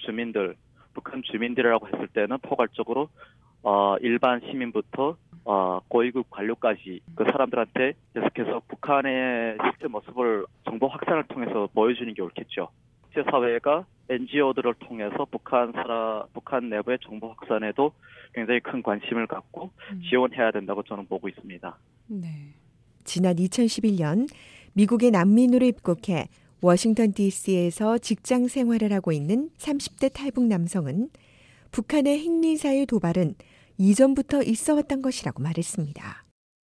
주민들이라고 했을 때는 포괄적으로 일반 시민부터 고위급 관료까지 그 사람들한테 계속해서 북한의 실제 모습을 정보 확산을 통해서 보여주는 게 옳겠죠. 국제사회가 NGO들을 통해서 북한 내부의 정보 확산에도 굉장히 큰 관심을 갖고 지원해야 된다고 저는 보고 있습니다. 네. 지난 2011년 미국의 난민으로 입국해 워싱턴 DC에서 직장 생활을 하고 있는 30대 탈북 남성은 북한의 핵미사일 도발은 이전부터 있어왔던 것이라고 말했습니다.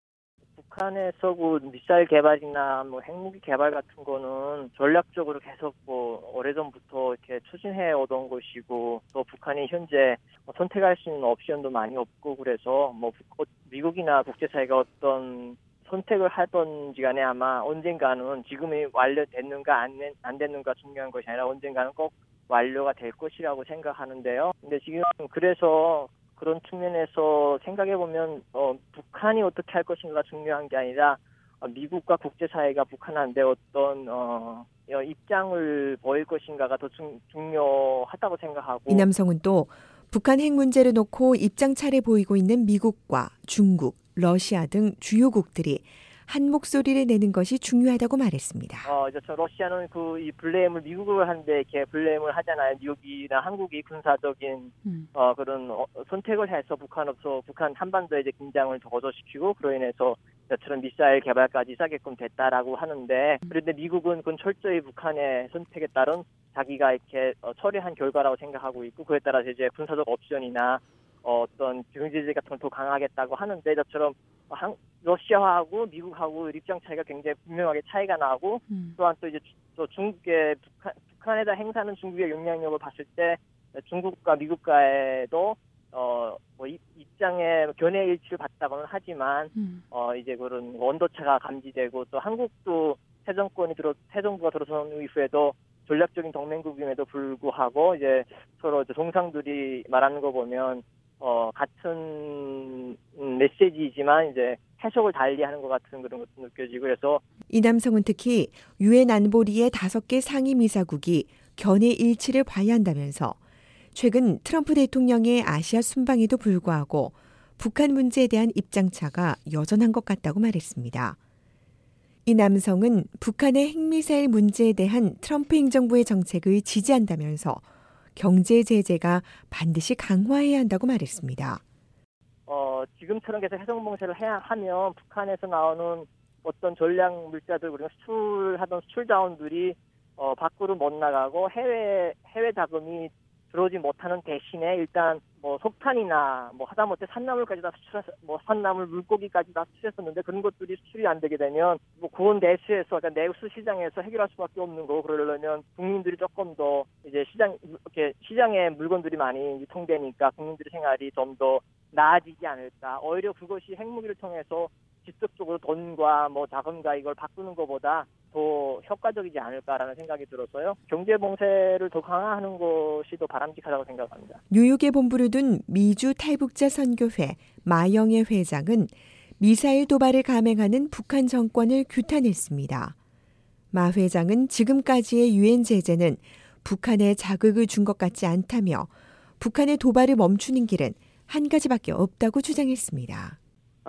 북한에서 미사일 개발이나 핵무기 개발 같은 거는 전략적으로 계속 오래전부터 이렇게 추진해 오던 것이고, 또 북한이 현재 선택할 수 있는 옵션도 많이 없고, 그래서 미국이나 국제사회가 어떤 선택을 하든지 간에 아마 언젠가는 지금이 완료됐는가 안 됐는가 중요한 것이 아니라 언젠가는 꼭 완료가 될 것이라고 생각하는데요. 근데 지금 그래서 그런 측면에서 생각해보면 북한이 어떻게 할 것인가가 중요한 게 아니라 미국과 국제사회가 북한한테 어떤 입장을 보일 것인가가 더 중요하다고 생각하고, 이 남성은 또 북한 핵 문제를 놓고 입장차를 보이고 있는 미국과 중국, 러시아 등 주요국들이 한 목소리를 내는 것이 중요하다고 말했습니다. 러시아는 이 블레임을 미국을 하는데 이렇게 블레임을 하잖아요. 미국이나 한국이 군사적인 그런 선택을 해서 북한 한반도에 이제 긴장을 더 고조시키고, 그로 인해서 저처럼 미사일 개발까지 시작게끔 됐다라고 하는데, 그런데 미국은 그건 철저히 북한의 선택에 따른 자기가 이렇게 처리한 결과라고 생각하고 있고, 그에 따라서 이제 군사적 옵션이나 어떤 경제제재 같은 걸 더 강하겠다고 하는데, 저처럼 러시아하고 미국하고 입장 차이가 굉장히 분명하게 차이가 나고, 또한 또 이제 중국의 북한에다 행사하는 중국의 영향력을 봤을 때 중국과 미국과에도 입장의 견해 일치를 봤다고는 하지만 이제 그런 온도차가 감지되고, 또 한국도 새 정부가 들어선 이후에도 전략적인 동맹국임에도 불구하고 이제 서로 동상들이 말하는 거 보면 같은 메시지이지만 이제 해석을 달리하는 것 같은 그런 것도 느껴지고, 그래서 이 남성은 특히 유엔 안보리의 5개 상임이사국이 견해 일치를 봐야 한다면서 최근 트럼프 대통령의 아시아 순방에도 불구하고 북한 문제에 대한 입장차가 여전한 것 같다고 말했습니다. 이 남성은 북한의 핵미사일 문제에 대한 트럼프 행정부의 정책을 지지한다면서 경제 제재가 반드시 강화해야 한다고 말했습니다. 지금처럼 계속 해성봉쇄를 하면 북한에서 나오는 어떤 전략 물자들, 우리가 수출하던 수출자원들이 밖으로 못 나가고 해외 자금이 들어오지 못하는 대신에 일단 석탄이나 하다못해 산나물까지 다 산나물 물고기까지 다 수출했었는데, 그런 것들이 수출이 안 되게 되면 구원 내수에서, 그러니까 내수 시장에서 해결할 수밖에 없는 거고, 그러려면 국민들이 조금 더 이제 시장에 물건들이 많이 유통되니까 국민들의 생활이 좀 더 나아지지 않을까. 오히려 그것이 핵무기를 통해서 직접적으로 돈과 자금과 이걸 바꾸는 것보다 더 효과적이지 않을까라는 생각이 들어서요. 경제 봉쇄를 더 강화하는 것이 더 바람직하다고 생각합니다. 뉴욕에 본부를 둔 미주 탈북자 선교회 마영애 회장은 미사일 도발을 감행하는 북한 정권을 규탄했습니다. 마 회장은 지금까지의 유엔 제재는 북한에 자극을 준 것 같지 않다며 북한의 도발을 멈추는 길은 한 가지밖에 없다고 주장했습니다.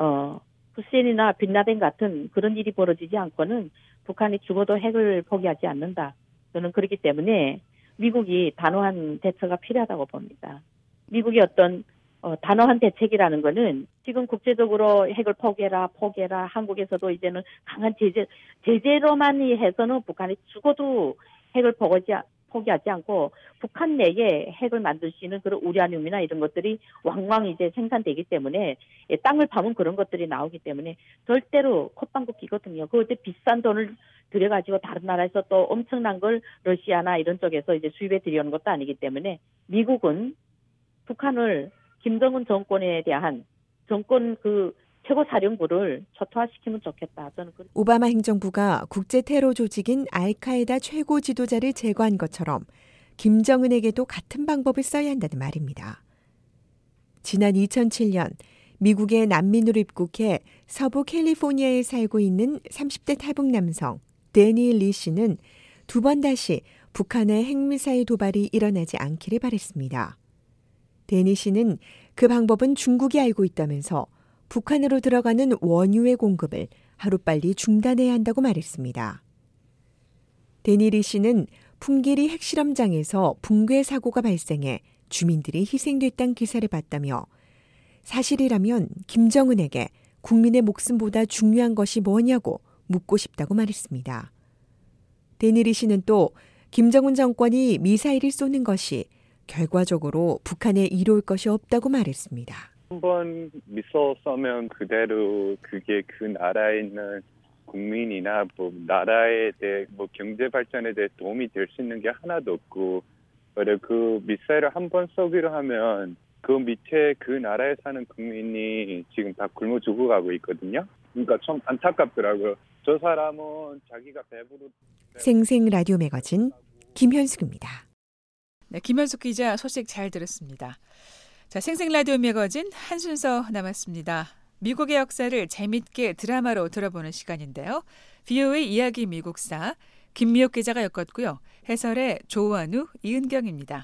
후세인이나 빈라덴 같은 그런 일이 벌어지지 않고는 북한이 죽어도 핵을 포기하지 않는다. 저는 그렇기 때문에 미국이 단호한 대처가 필요하다고 봅니다. 미국이 어떤 단호한 대책이라는 거는 지금 국제적으로 핵을 포기해라. 한국에서도 이제는 강한 제재로만 해서는 북한이 죽어도 핵을 포기하지 않고 북한 내에 핵을 만들 수 있는 그런 우라늄이나 이런 것들이 왕왕 이제 생산되기 때문에 땅을 파면 그런 것들이 나오기 때문에 절대로 콧방귀 끼거든요. 그때 비싼 돈을 들여가지고 다른 나라에서 또 엄청난 걸 러시아나 이런 쪽에서 이제 수입해 들여오는 것도 아니기 때문에 미국은 북한을 김정은 정권에 대한 정권 그 최고사령부를 초토화시키면 좋겠다. 저는 오바마 행정부가 국제 테러 조직인 알카에다 최고 지도자를 제거한 것처럼 김정은에게도 같은 방법을 써야 한다는 말입니다. 지난 2007년 미국의 난민으로 입국해 서부 캘리포니아에 살고 있는 30대 탈북 남성 데니 리 씨는 두 번 다시 북한의 핵미사일 도발이 일어나지 않기를 바랬습니다. 데니 씨는 그 방법은 중국이 알고 있다면서 북한으로 들어가는 원유의 공급을 하루빨리 중단해야 한다고 말했습니다. 데니 리 씨는 풍계리 핵실험장에서 붕괴 사고가 발생해 주민들이 희생됐다는 기사를 봤다며 사실이라면 김정은에게 국민의 목숨보다 중요한 것이 뭐냐고 묻고 싶다고 말했습니다. 데니 리 씨는 또 김정은 정권이 미사일을 쏘는 것이 결과적으로 북한에 이로울 것이 없다고 말했습니다. 한번 미사일 쏘면 그대로 그게 그 나라에 있는 국민이나 뭐 나라에 대해 뭐 경제 발전에 대해 도움이 될 수 있는 게 하나도 없고, 그리고 그 미사일을 한번 쏘기로 하면 그 밑에 그 나라에 사는 국민이 지금 다 굶어 죽어가고 있거든요. 그러니까 좀 안타깝더라고요. 저 사람은 자기가 배부르. 생생 라디오 매거진 김현숙입니다. 네, 김현숙 기자 소식 잘 들었습니다. 자, 생생 라디오 매거진 한 순서 남았습니다. 미국의 역사를 재밌게 드라마로 들어보는 시간인데요. VOA 이야기 미국사 김미옥 기자가 엮었고요. 해설의 조원우, 이은경입니다.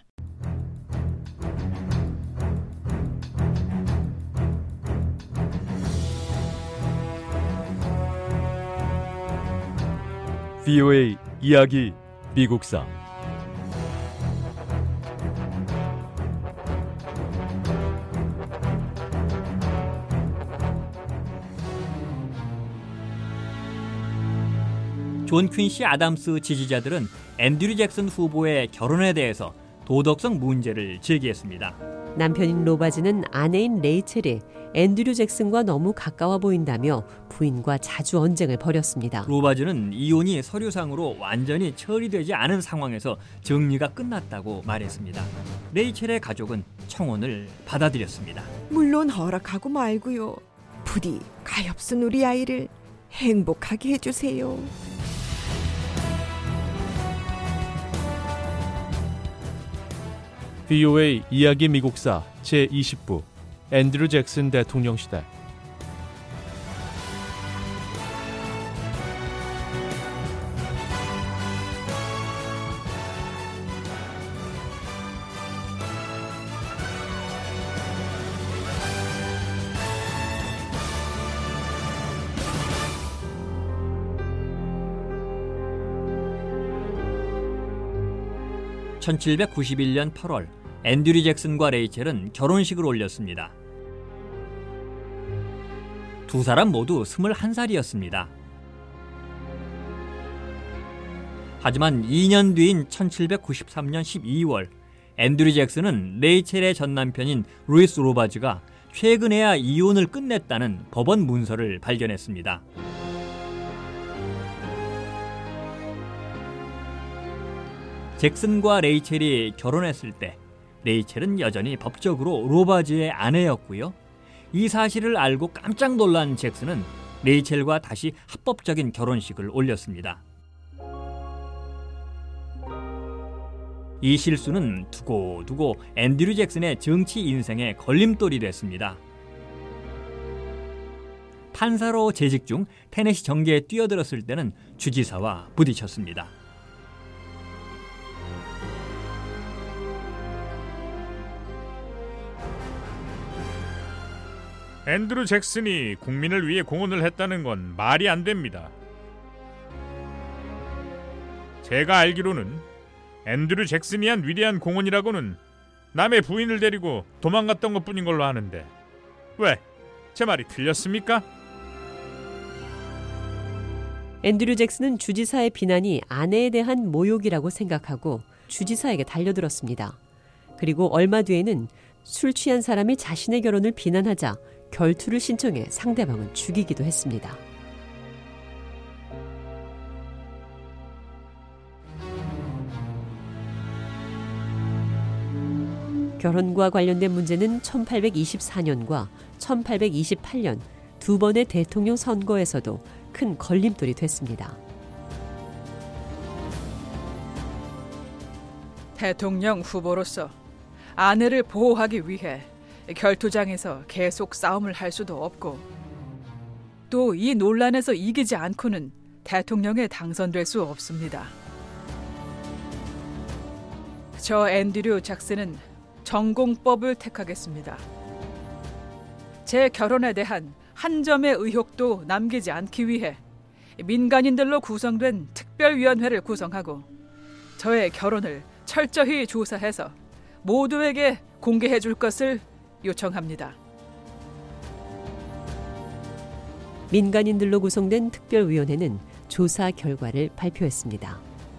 VOA 이야기 미국사 존 퀸시 아담스 지지자들은 앤드류 잭슨 후보의 결혼에 대해서 도덕성 문제를 제기했습니다. 남편인 로바즈는 아내인 레이첼이 앤드류 잭슨과 너무 가까워 보인다며 부인과 자주 언쟁을 벌였습니다. 로바즈는 이혼이 서류상으로 완전히 처리되지 않은 상황에서 정리가 끝났다고 말했습니다. 레이첼의 가족은 청혼을 받아들였습니다. 물론 허락하고 말고요. 부디 가엾은 우리 아이를 행복하게 해주세요. VOA 이야기 미국사 제20부 앤드류 잭슨 대통령 시대. (1791년 8월) 앤드류 잭슨과 레이첼은 결혼식을 올렸습니다. 두 사람 모두 21살이었습니다. 하지만 2년 뒤인 1793년 12월 앤드류 잭슨은 레이첼의 전 남편인 루이스 로바즈가 최근에야 이혼을 끝냈다는 법원 문서를 발견했습니다. 잭슨과 레이첼이 결혼했을 때 레이첼은 여전히 법적으로 로바즈의 아내였고요. 이 사실을 알고 깜짝 놀란 잭슨은 레이첼과 다시 합법적인 결혼식을 올렸습니다. 이 실수는 두고두고 앤드류 잭슨의 정치 인생에 걸림돌이 됐습니다. 판사로 재직 중 테네시 정계에 뛰어들었을 때는 주지사와 부딪혔습니다. 앤드류 잭슨이 국민을 위해 공헌을 했다는 건 말이 안 됩니다. 제가 알기로는 앤드류 잭슨이 한 위대한 공헌이라고는 남의 부인을 데리고 도망갔던 것뿐인 걸로 아는데 왜? 제 말이 틀렸습니까? 앤드류 잭슨은 주지사의 비난이 아내에 대한 모욕이라고 생각하고 주지사에게 달려들었습니다. 그리고 얼마 뒤에는 술 취한 사람이 자신의 결혼을 비난하자 결투를 신청해 상대방을 죽이기도 했습니다. 결혼과 관련된 문제는 1824년과 1828년 두 번의 대통령 선거에서도 큰 걸림돌이 됐습니다. 대통령 후보로서 아내를 보호하기 위해 결투장에서 계속 싸움을 할 수도 없고 또 이 논란에서 이기지 않고는 대통령에 당선될 수 없습니다. 저 앤드류 잭슨은 전공법을 택하겠습니다. 제 결혼에 대한 한 점의 의혹도 남기지 않기 위해 민간인들로 구성된 특별위원회를 구성하고 저의 결혼을 철저히 조사해서 모두에게 공개해 줄 것을 요청합니다. 민간인들로 구성된 특별위원회는 조사 결과를 발표했습니다.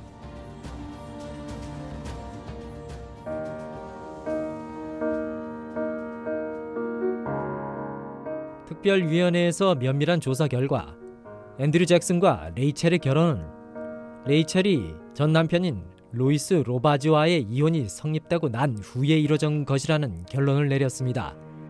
특별위원회에서 면밀한 조사 결과 앤드류 잭슨과 레이첼의 결혼은 레이첼이 전 남편인 로이스 로바즈와의 이혼이 성립되고 난 후에 이뤄진 것이라는 결론을 내렸습니다.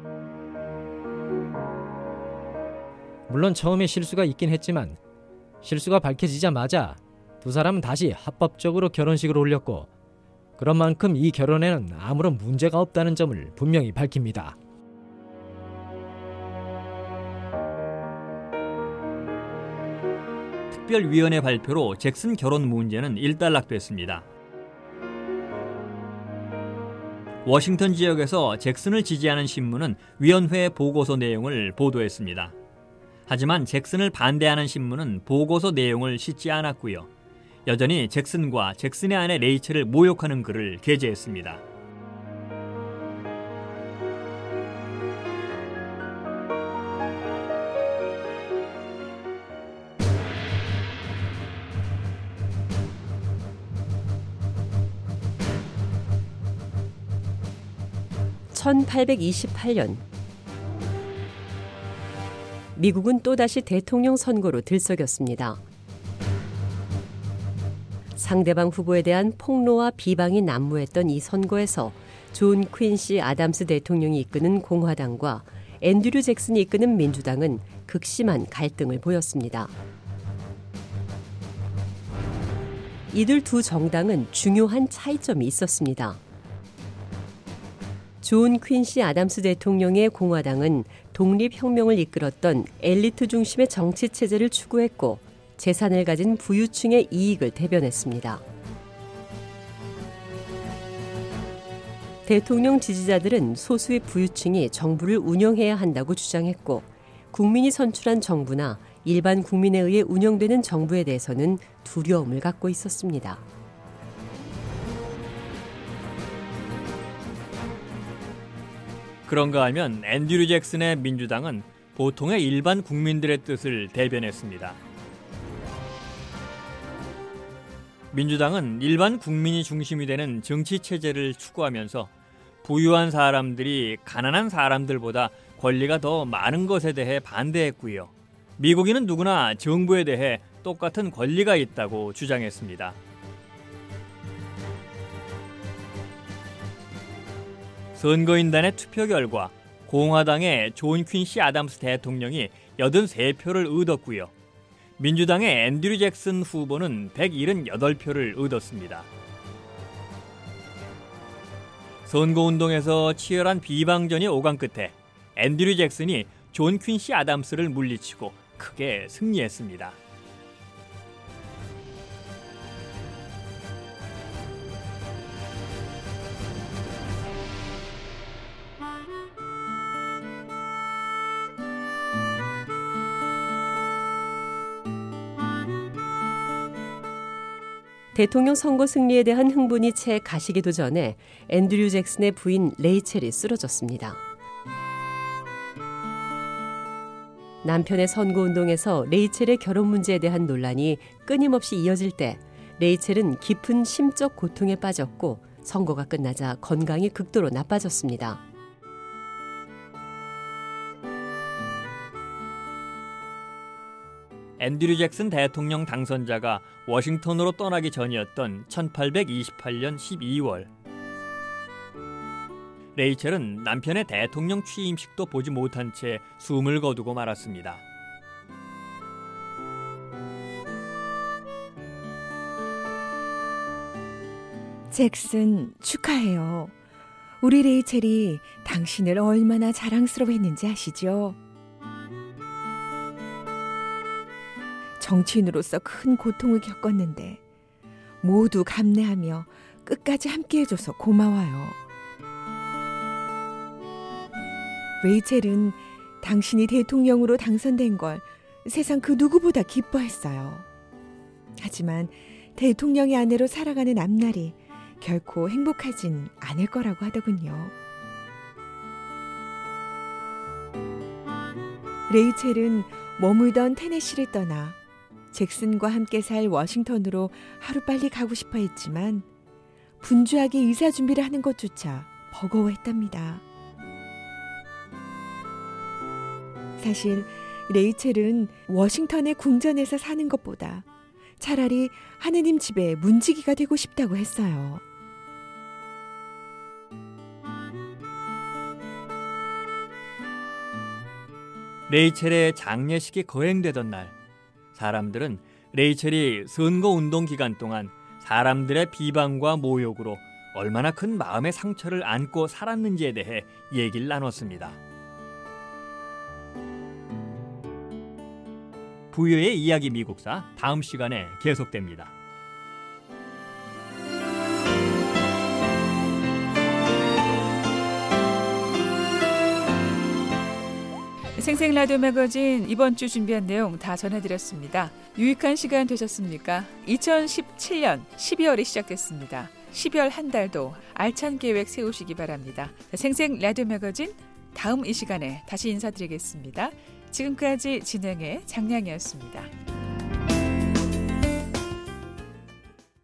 물론 처음에 실수가 있긴 했지만 실수가 밝혀지자마자 두 사람은 다시 합법적으로 결혼식을 올렸고 그런 만큼 이 결혼에는 아무런 문제가 없다는 점을 분명히 밝힙니다. 특별위원회 발표로 잭슨 결혼 문제는 일단락됐습니다. 워싱턴 지역에서 잭슨을 지지하는 신문은 위원회 보고서 내용을 보도했습니다. 하지만 잭슨을 반대하는 신문은 보고서 내용을 싣지 않았고요. 여전히 잭슨과 잭슨의 아내 레이첼을 모욕하는 글을 게재했습니다. (1828년) 미국은 또다시 대통령 선거로 들썩였습니다. 상대방 후보에 대한 폭로와 비방이 난무했던 이 선거에서 존 퀸시 아담스 대통령이 이끄는 공화당과 앤드류 잭슨이 이끄는 민주당은 극심한 갈등을 보였습니다. 이들 두 정당은 중요한 차이점이 있었습니다. 존 퀸시 아담스 대통령의 공화당은 독립혁명을 이끌었던 엘리트 중심의 정치 체제를 추구했고 재산을 가진 부유층의 이익을 대변했습니다. 대통령 지지자들은 소수의 부유층이 정부를 운영해야 한다고 주장했고 국민이 선출한 정부나 일반 국민에 의해 운영되는 정부에 대해서는 두려움을 갖고 있었습니다. 그런가 하면 앤드류 잭슨의 민주당은 보통의 일반 국민들의 뜻을 대변했습니다. 민주당은 일반 국민이 중심이 되는 정치 체제를 추구하면서 부유한 사람들이 가난한 사람들보다 권리가 더 많은 것에 대해 반대했고요. 미국인은 누구나 정부에 대해 똑같은 권리가 있다고 주장했습니다. 선거인단의 투표 결과 공화당의 존 퀸시 아담스 대통령이 83표를 얻었고요. 민주당의 앤드류 잭슨 후보는 178표를 얻었습니다. 선거운동에서 치열한 비방전이 오간 끝에 앤드류 잭슨이 존 퀸시 아담스를 물리치고 크게 승리했습니다. 대통령 선거 승리에 대한 흥분이 채 가시기도 전에 앤드류 잭슨의 부인 레이첼이 쓰러졌습니다. 남편의 선거운동에서 레이첼의 결혼 문제에 대한 논란이 끊임없이 이어질 때 레이첼은 깊은 심적 고통에 빠졌고 선거가 끝나자 건강이 극도로 나빠졌습니다. 앤드류 잭슨 대통령 당선자가 워싱턴으로 떠나기 전이었던 1828년 12월. 레이첼은 남편의 대통령 취임식도 보지 못한 채 숨을 거두고 말았습니다. 잭슨, 축하해요. 우리 레이첼이 당신을 얼마나 자랑스러워했는지 아시죠? 정치인으로서 큰 고통을 겪었는데 모두 감내하며 끝까지 함께해줘서 고마워요. 레이첼은 당신이 대통령으로 당선된 걸 세상 그 누구보다 기뻐했어요. 하지만 대통령의 아내로 살아가는 앞날이 결코 행복하진 않을 거라고 하더군요. 레이첼은 머물던 테네시를 떠나 잭슨과 함께 살 워싱턴으로 하루빨리 가고 싶어 했지만 분주하게 이사 준비를 하는 것조차 버거워했답니다. 사실 레이첼은 워싱턴의 궁전에서 사는 것보다 차라리 하느님 집에 문지기가 되고 싶다고 했어요. 레이첼의 장례식이 거행되던 날, 사람들은 레이첼이 선거운동 기간 동안 사람들의 비방과 모욕으로 얼마나 큰 마음의 상처를 안고 살았는지에 대해 얘기를 나눴습니다. 부유의 이야기 미국사 다음 시간에 계속됩니다. 생생 라디오 매거진 이번 주 준비한 내용 다 전해드렸습니다. 유익한 시간 되셨습니까? 2017년 12월이 시작됐습니다. 12월 한 달도 알찬 계획 세우시기 바랍니다. 생생 라디오 매거진 다음 이 시간에 다시 인사드리겠습니다. 지금까지 진행의 장량이었습니다.